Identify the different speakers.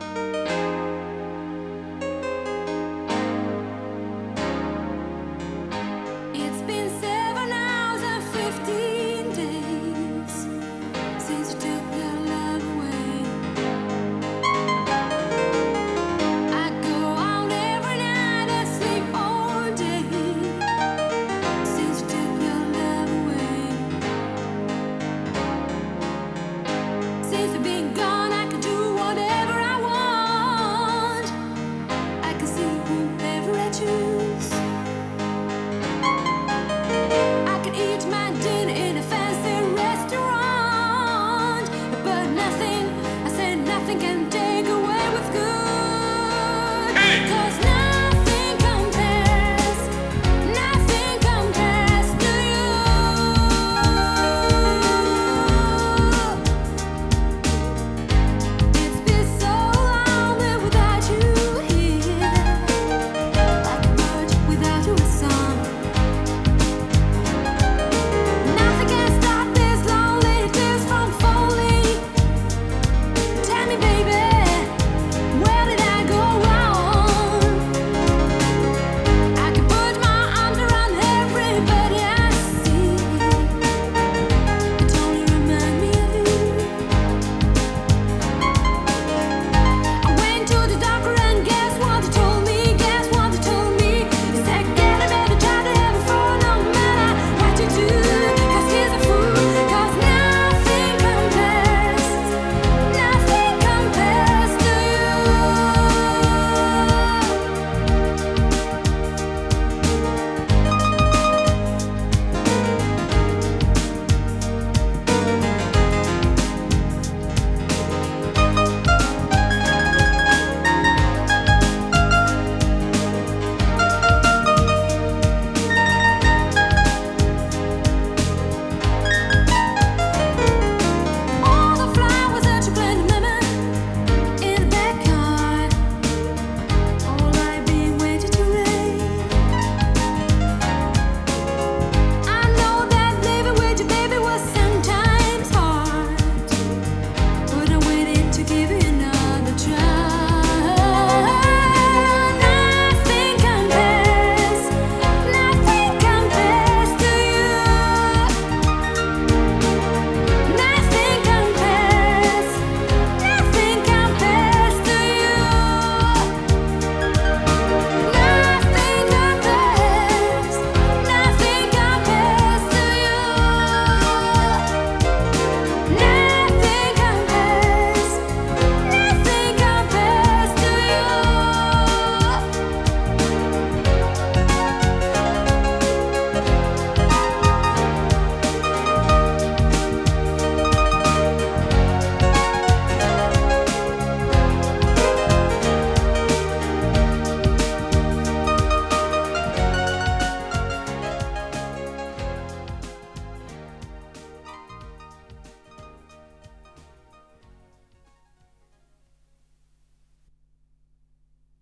Speaker 1: It's been 7 hours and 15 days since you took your love away. I go out every night and sleep all day since you took your love away. Since you've been gone, I can do whatever I want. I can see whoever I choose. I can eat my dinner in a fancy restaurant, but nothing, I said nothing can